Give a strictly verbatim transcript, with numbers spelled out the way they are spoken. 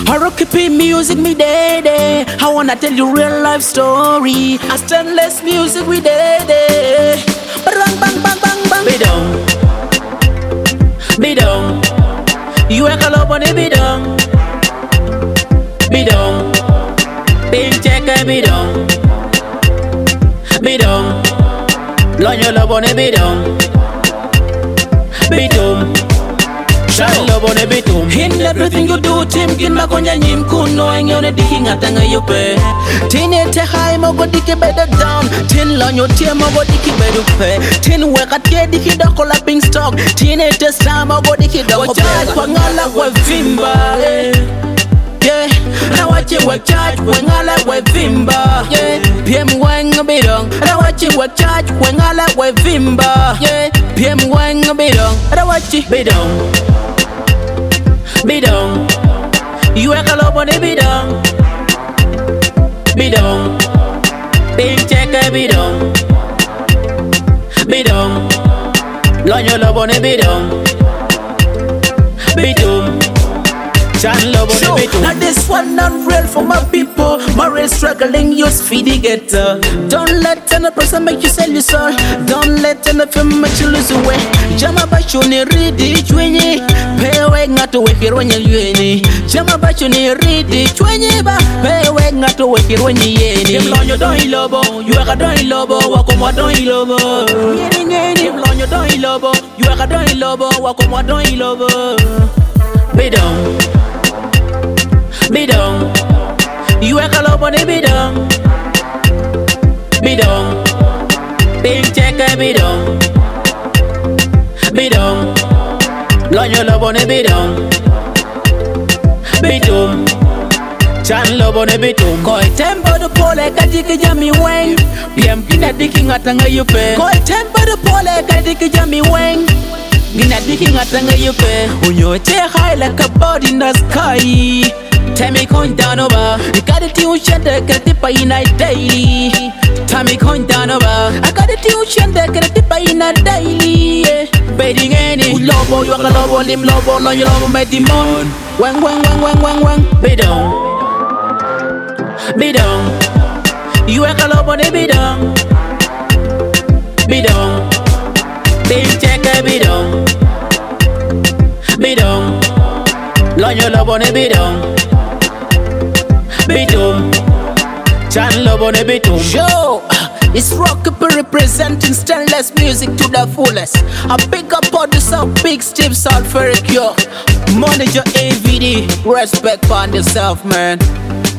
Harukipi music me day day. I wanna tell you real life story. A stainless music we day day. Bang bang bang bang bang. Bidong, bidong. You a kalobone bidong, bidong. Pin check a bidong, bidong. Lonyo lobone bidong, bidong. Shine love on a bitum. In everything you do, Tim Kin Makonya Nim Kuno and you're the king at Tanga Yupe. Tin it a high mogo diki better down. Tin lon your tear mogo diki better pay. Tin work at K diki the collapsing stock. Tin it a star mogo diki the charge. Wangala with Vimba. Yeah, now watch you work charge when I like with Vimba. Yeah, P M Wang a bit on. Now watch you work charge when I like with Vimba. Yeah, P M Wang a bit on. Now watch you bit on. Bidong, you a kalobone bidong, bidong, pin check a bidong, bidong, lonyo lobone bidong, bidum, chan lobone bidum. Now this one not real for my people. My real struggling, use feedy getter. Don't let any person make you sell your soul. Don't let any film make you lose away. Jama bachuni ridi chwenye. Pewe ngato wekir wenye yeni. Jama bachuni ridi chwenye ba. Pewe ngato wekir wenye yeni. If lonyo don ilobo, you aka don ilobo, wakomwa don ilobo. Yeni yeni. If lonyo don ilobo, you aka don ilobo, wakomwa don ilobo. Bidong, bidong. You a kalobone bidong, bidong. Pin check a bidong, bidong. Lonyo lobone bidong, bidum. Chan lobone bidum. Koi tempo de pole kadiki jami weng. P M kina diki ngatanga yupe. Koi tempo de pole kadiki jami weng. Gina diki ngatanga yupe. Unyote high like a bird in the sky. Time me coin down over. You got a tuition that can dip in a daily. Time me coin down over. I got a tuition that can dip in a daily. Bedding any lobo, you are a lobo, lim lobo, no you lobo, my demon. Wang wang wang wang wang wang. Bidong, bidong. You are a lobo, ne bidong, bidong. Pin check a bidong, bidong. Lonyo lobo ne bidong, bidum. Chan lobo ne bidum. Yo, it's Rockapy representing stainless music to the fullest. I pick up all this up, big Steve Sulfuric, yo. Manager A V D, respect on yourself, man.